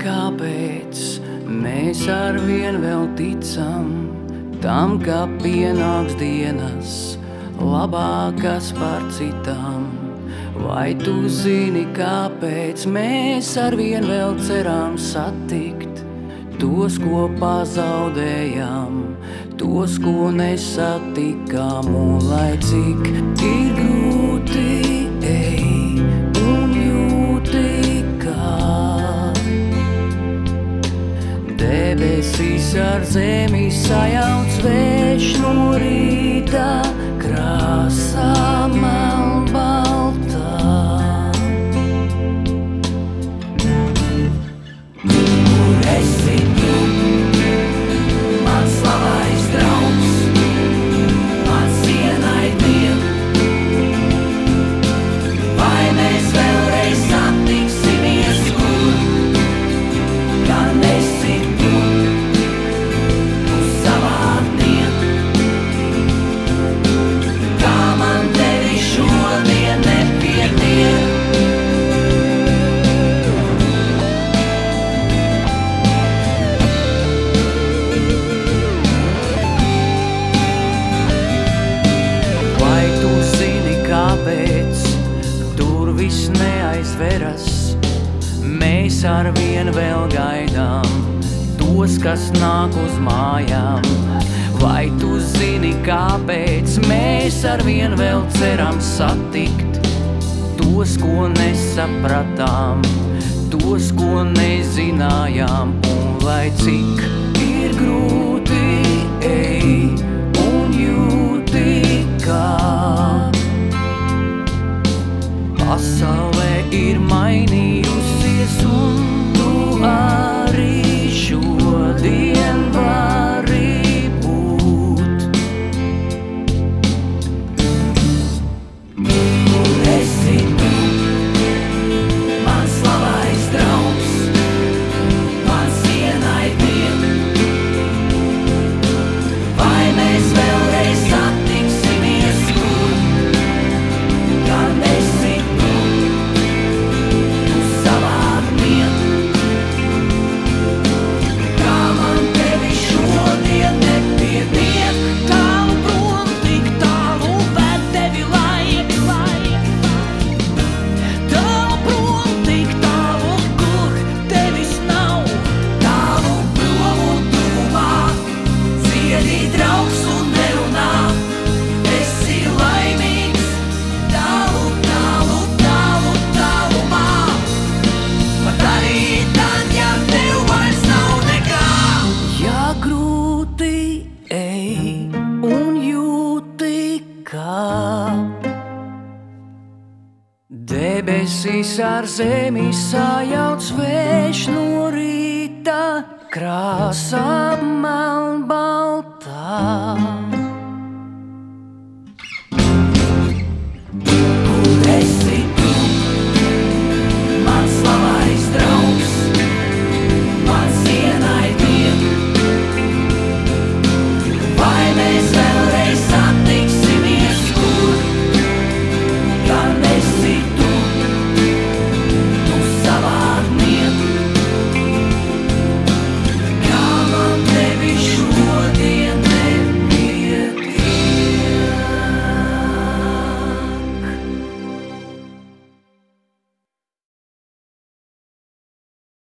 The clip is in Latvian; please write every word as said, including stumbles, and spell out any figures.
kāpēc mēs arvien vēl ticam tam, ka pienāks dienas labākas par citām. Vai tu zini, kāpēc mēs arvien vēl ceram satikt tos, ko pazaudējām, tos, ko nesatikām, un lai cik ir grūti, ej un jūti, kā debesis ar zemi sajauc vējš no rīta krāsā melnbaltā. Kur esi tu, mans labais draugs, mans ienaidnieks? Vai mēs vēlreiz satiksimies, kur gan esi tu, uz savādniek? Kā man tevi šodien nepietiek? Vai tu zini, kāpēc tur viss neaizveras? Mēs arvien vēl gaidām tos, kas nāk uz mājām. Vai tu zini, kāpēc mēs arvien vēl ceram satikt tos, ko nesapratām, tos, ko nezinājām, un lai cik ir grūti, ej un jūti, kā pasaulē ir mainījusies, un tu arī šodien vari būt. Kur esi tu, mans labais draugs, mans ienaidnieks? Vai mēs vēlreiz satiksimies, kur gan esi tu, uz savādniek? Kā man tevi šodien nepietiek? Tālu prom, tik tālu ved tevi laiki, laiki. Tālu prom, tik tālu, kur tevis nav. Tālu prom un tuvumā, dziedi draugs un nerunā. Esi laimīgs, tālu, tālu, tālu, tālumā. Pat arī tad, ja tev vairs nav nekā. Ja grūti, ej un jūti, kā debesis ar zemi sajauc vējš no rīta krāsā melnbaltā.